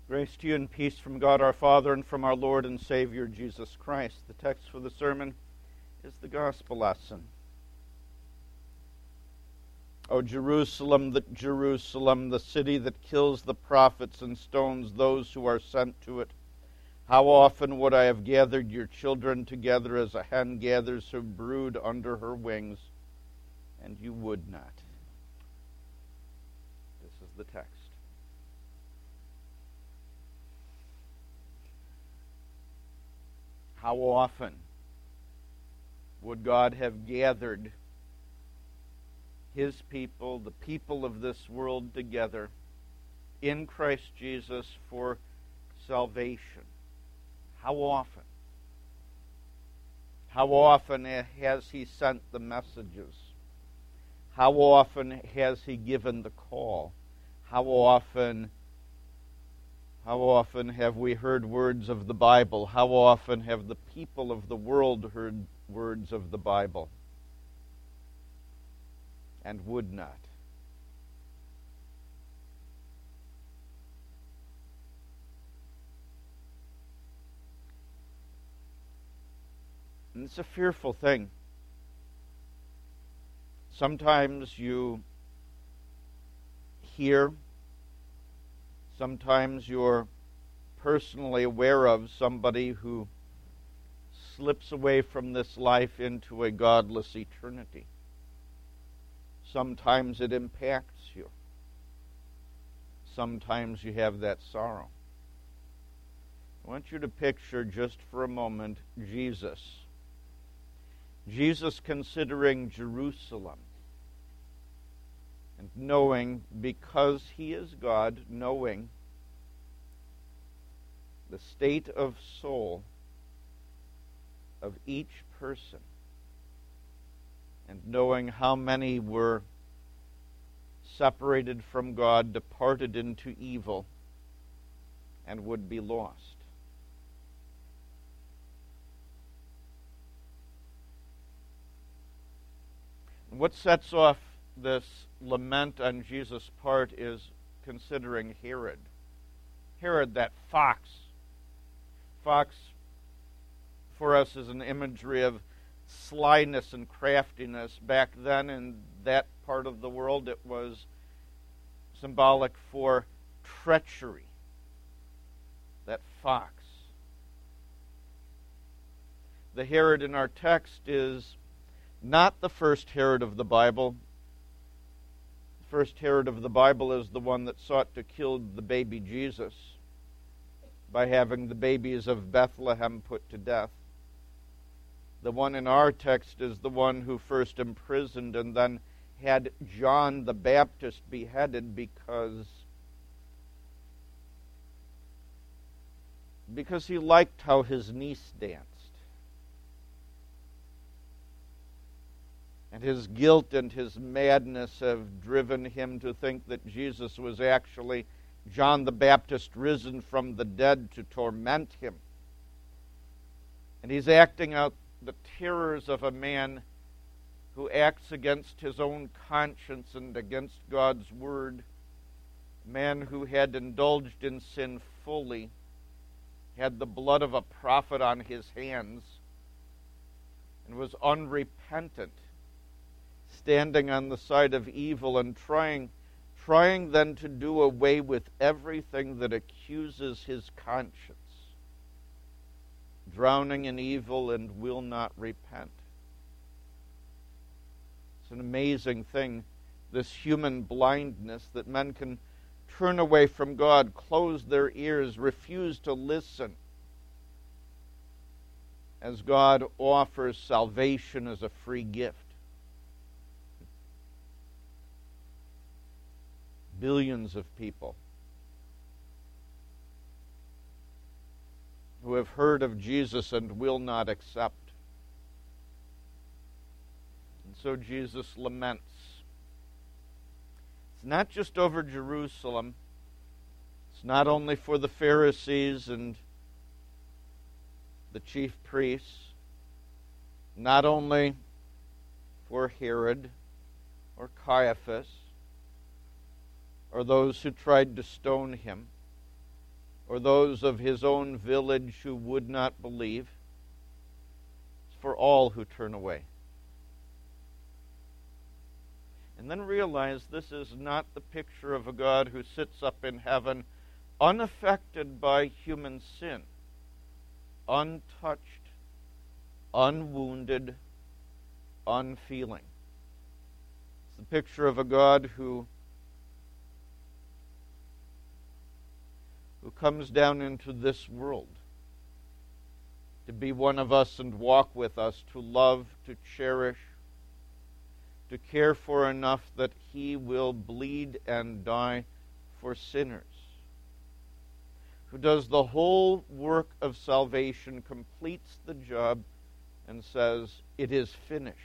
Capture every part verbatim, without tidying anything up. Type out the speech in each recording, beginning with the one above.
Grace to you and peace from God our Father and from our Lord and Savior Jesus Christ. The text for the sermon is the gospel lesson. O Jerusalem, the Jerusalem, the city that kills the prophets and stones those who are sent to it. How often would I have gathered your children together as a hen gathers her brood under her wings, and you would not. This is the text. How often would God have gathered His people, the people of this world, together in Christ Jesus for salvation? How often? How often has He sent the messages? How often has He given the call? How often How often have we heard words of the Bible? How often have the people of the world heard words of the Bible and would not? And it's a fearful thing. Sometimes you hear, sometimes you're personally aware of somebody who slips away from this life into a godless eternity. Sometimes it impacts you. Sometimes you have that sorrow. I want you to picture just for a moment Jesus. Jesus considering Jerusalem and knowing, because He is God, knowing the state of soul of each person, and knowing how many were separated from God, departed into evil, and would be lost. And what sets off this lament on Jesus' part is considering Herod. Herod, that fox. Fox, for us, is an imagery of slyness and craftiness. Back then, in that part of the world, it was symbolic for treachery. That fox. The Herod in our text is not the first Herod of the Bible. The first Herod of the Bible is the one that sought to kill the baby Jesus by having the babies of Bethlehem put to death. The one in our text is the one who first imprisoned and then had John the Baptist beheaded because, because he liked how his niece danced. And his guilt and his madness have driven him to think that Jesus was actually John the Baptist risen from the dead to torment him. And he's acting out the terrors of a man who acts against his own conscience and against God's word. A man who had indulged in sin fully, had the blood of a prophet on his hands, and was unrepentant, standing on the side of evil and trying trying then to do away with everything that accuses his conscience, drowning in evil and will not repent. It's an amazing thing, this human blindness, that men can turn away from God, close their ears, refuse to listen, as God offers salvation as a free gift. Billions of people who have heard of Jesus and will not accept. And so Jesus laments. It's not just over Jerusalem. It's not only for the Pharisees and the chief priests, not only for Herod or Caiaphas or those who tried to stone him. or those of his own village who would not believe. It's for all who turn away. And then realize this is not the picture of a God who sits up in heaven unaffected by human sin, untouched, unwounded, unfeeling. It's the picture of a God who who comes down into this world to be one of us and walk with us, to love, to cherish, to care for enough that he will bleed and die for sinners, who does the whole work of salvation, completes the job, and says, "It is finished,"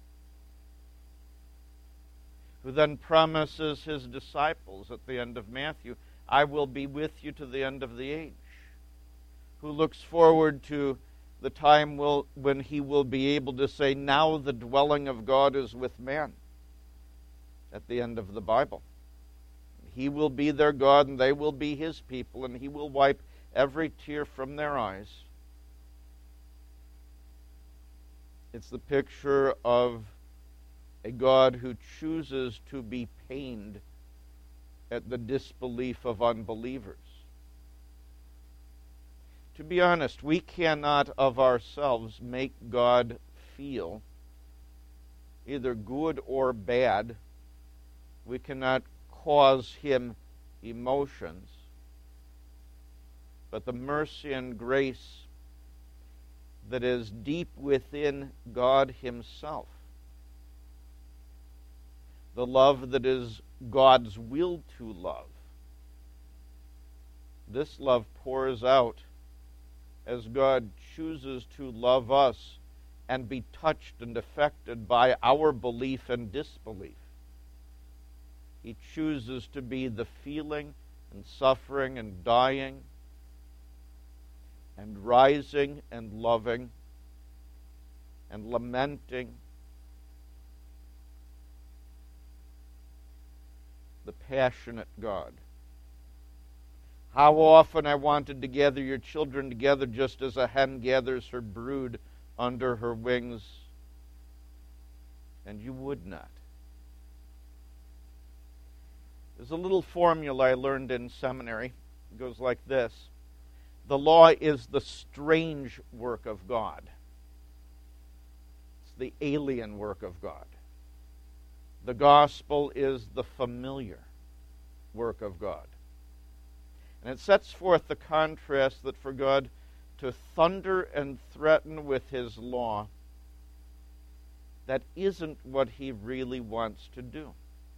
who then promises his disciples at the end of Matthew, "I will be with you to the end of the age," who looks forward to the time will, when he will be able to say, "Now the dwelling of God is with man," at the end of the Bible. He will be their God, and they will be his people, and he will wipe every tear from their eyes. It's the picture of a God who chooses to be pained at the disbelief of unbelievers. To be honest, we cannot of ourselves make God feel either good or bad. We cannot cause him emotions. But the mercy and grace that is deep within God himself, the love that is God's will to love, this love pours out as God chooses to love us and be touched and affected by our belief and disbelief. He chooses to be the feeling and suffering and dying and rising and loving and lamenting, the passionate God. How often I wanted to gather your children together just as a hen gathers her brood under her wings, and you would not. There's a little formula I learned in seminary. It goes like this: the law is the strange work of God. It's the alien work of God. The gospel is the familiar work of God. And it sets forth the contrast that for God to thunder and threaten with his law, that isn't what he really wants to do.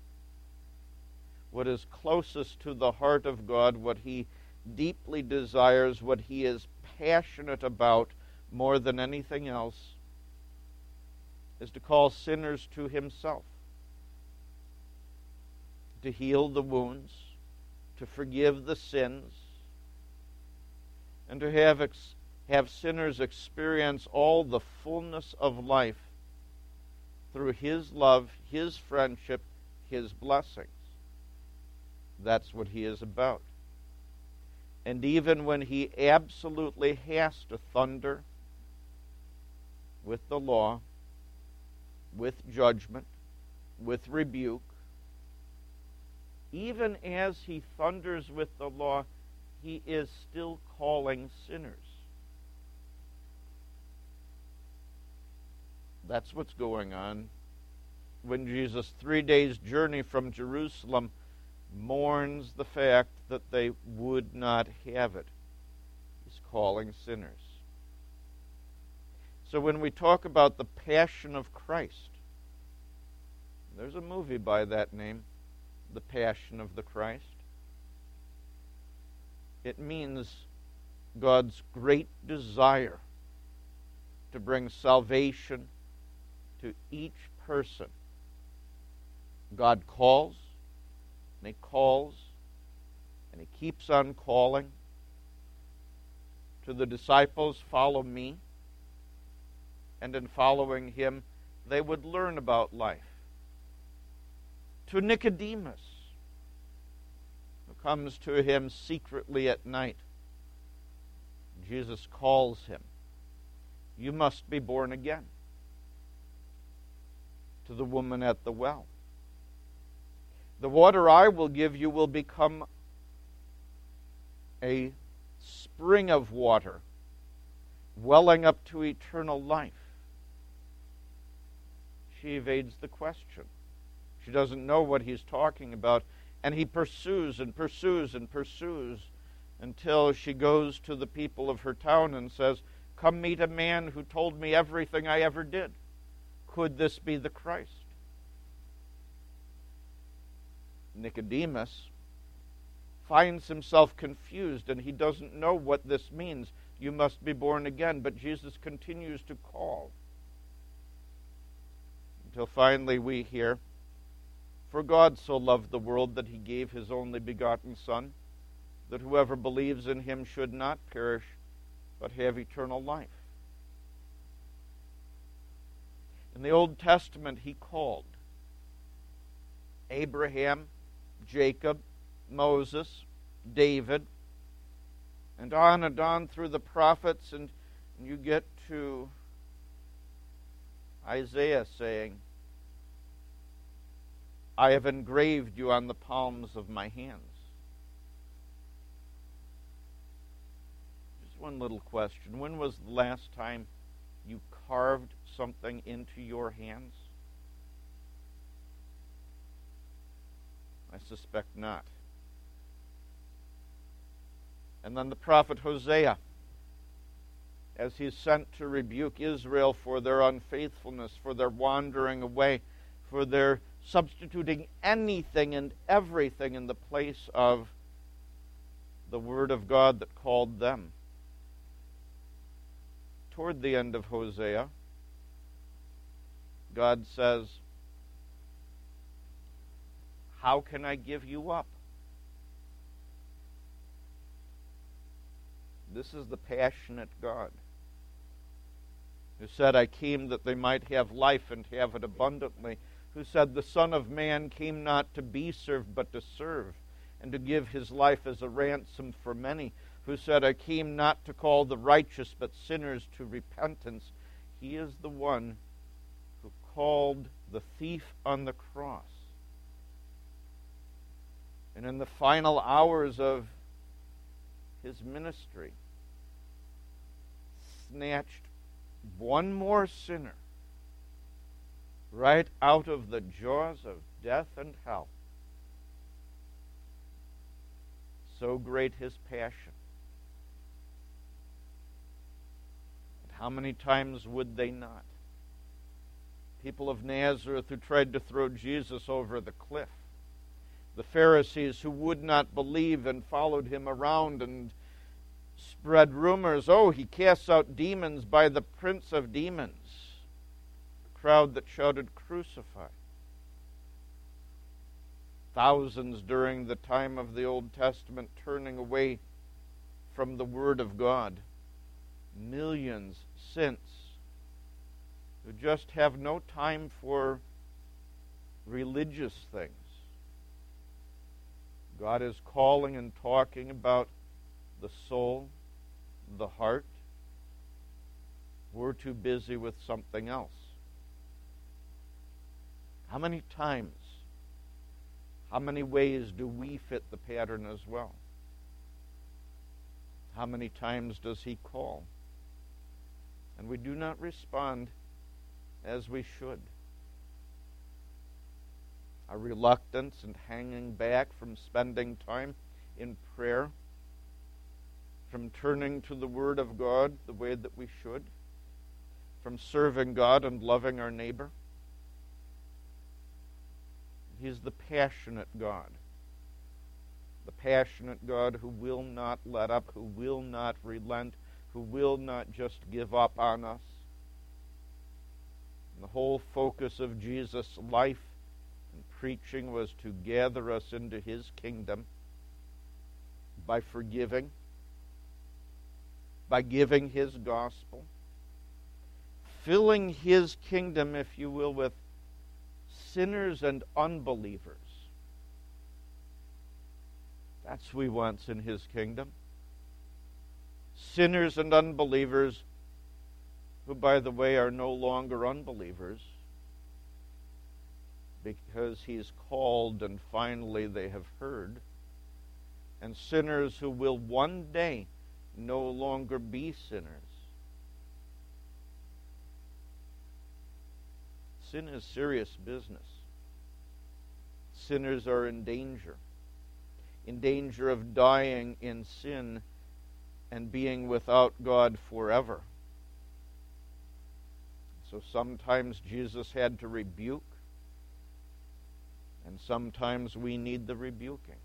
What is closest to the heart of God, what he deeply desires, what he is passionate about more than anything else, is to call sinners to himself, to heal the wounds, to forgive the sins, and to have ex- have sinners experience all the fullness of life through his love, his friendship, his blessings. That's what he is about. And even when he absolutely has to thunder with the law, with judgment, with rebuke, even as he thunders with the law, he is still calling sinners. That's what's going on when Jesus, three days' journey from Jerusalem, mourns the fact that they would not have it. He's calling sinners. So when we talk about the Passion of Christ, there's a movie by that name, The Passion of the Christ. It means God's great desire to bring salvation to each person. God calls, and he calls, and he keeps on calling. To the disciples, follow me. And in following him, they would learn about life. To Nicodemus, who comes to him secretly at night, Jesus calls him. You must be born again. To the woman at the well, the water I will give you will become a spring of water, welling up to eternal life. She evades the question. She doesn't know what he's talking about, and he pursues and pursues and pursues until she goes to the people of her town and says, "Come meet a man who told me everything I ever did. Could this be the Christ?" Nicodemus finds himself confused, and he doesn't know what this means. You must be born again. But Jesus continues to call until finally we hear, "For God so loved the world that he gave his only begotten Son, that whoever believes in him should not perish, but have eternal life." In the Old Testament, he called Abraham, Jacob, Moses, David, and on and on through the prophets, and you get to Isaiah saying, "I have engraved you on the palms of my hands." Just one little question. When was the last time you carved something into your hands? I suspect not. And then the prophet Hosea, as he's sent to rebuke Israel for their unfaithfulness, for their wandering away, for their substituting anything and everything in the place of the Word of God that called them. Toward the end of Hosea, God says, "How can I give you up?" This is the passionate God who said, "I came that they might have life and have it abundantly," who said, "The Son of Man came not to be served, but to serve, and to give his life as a ransom for many," who said, "I came not to call the righteous, but sinners to repentance." He is the one who called the thief on the cross. And in the final hours of his ministry, snatched one more sinner right out of the jaws of death and hell. So great his passion. And how many times would they not? People of Nazareth who tried to throw Jesus over the cliff. The Pharisees who would not believe and followed him around and spread rumors, "Oh, he casts out demons by the prince of demons." The crowd that shouted, "Crucify." Thousands during the time of the Old Testament turning away from the Word of God. Millions since who just have no time for religious things. God is calling and talking about the soul, the heart. We're too busy with something else. How many times, how many ways do we fit the pattern as well? How many times does he call? And we do not respond as we should. Our reluctance and hanging back from spending time in prayer, from turning to the Word of God the way that we should, from serving God and loving our neighbor. He's the passionate God. The passionate God who will not let up, who will not relent, who will not just give up on us. And the whole focus of Jesus' life and preaching was to gather us into his kingdom by forgiving, by giving his gospel, filling his kingdom, if you will, with sinners and unbelievers. That's who he wants in his kingdom. sinners and unbelievers, who, by the way, are no longer unbelievers, because he's called and finally they have heard, and sinners who will one day no longer be sinners. Sin is serious business. Sinners are in danger, in danger of dying in sin and being without God forever. So sometimes Jesus had to rebuke, and sometimes we need the rebuking.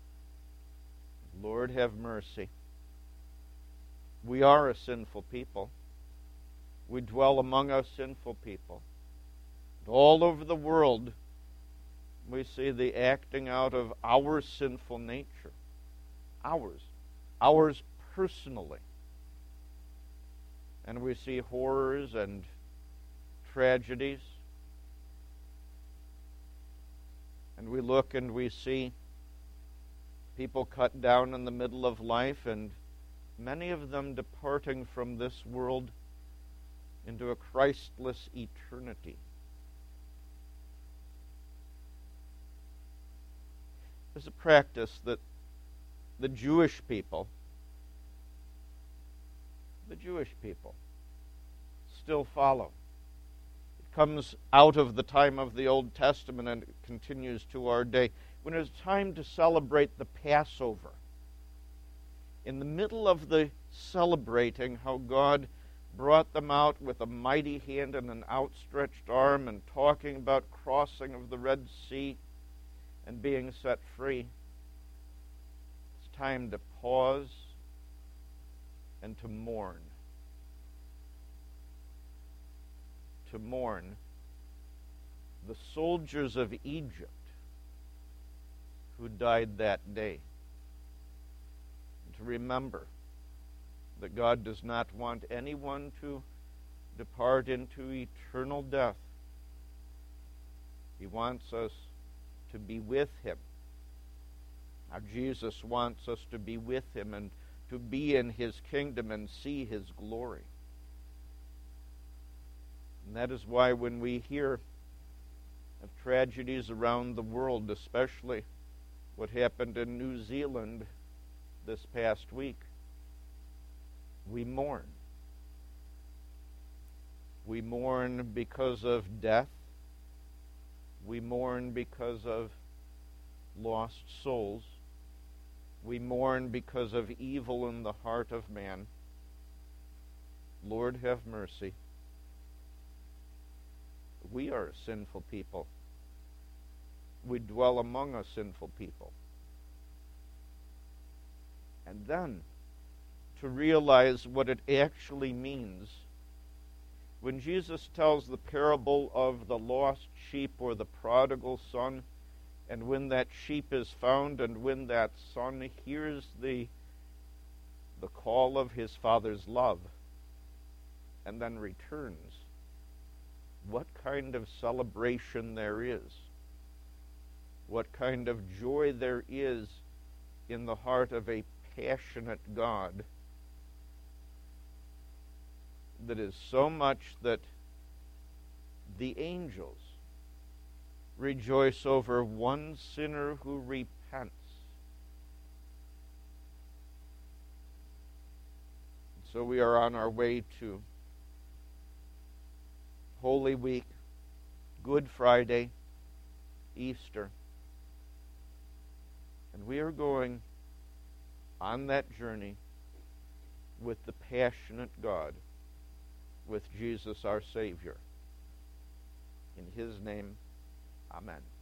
Lord, have mercy. We are a sinful people. We dwell among a sinful people. All over the world, we see the acting out of our sinful nature. Ours. Ours personally. And we see horrors and tragedies. And we look and we see people cut down in the middle of life, and many of them departing from this world into a Christless eternity. There's a practice that the Jewish people, the Jewish people, still follow. It comes out of the time of the Old Testament and it continues to our day. When it's time to celebrate the Passover, in the middle of the celebrating how God brought them out with a mighty hand and an outstretched arm, and talking about crossing of the Red Sea and being set free, it's time to pause and to mourn. To mourn the soldiers of Egypt who died that day. And to remember that God does not want anyone to depart into eternal death. He wants us to be with Him. Now, Jesus wants us to be with Him and to be in His kingdom and see His glory. And that is why when we hear of tragedies around the world, especially what happened in New Zealand this past week, we mourn. We mourn because of death. We mourn because of lost souls. We mourn because of evil in the heart of man. Lord, have mercy. We are a sinful people. We dwell among a sinful people. And then to realize what it actually means when Jesus tells the parable of the lost sheep or the prodigal son, and when that sheep is found and when that son hears the, the call of his father's love and then returns, what kind of celebration there is, what kind of joy there is in the heart of a passionate God that is so much that the angels rejoice over one sinner who repents. So we are on our way to Holy Week, Good Friday, Easter. And we are going on that journey with the passionate God, with Jesus our Savior. In His name, amen.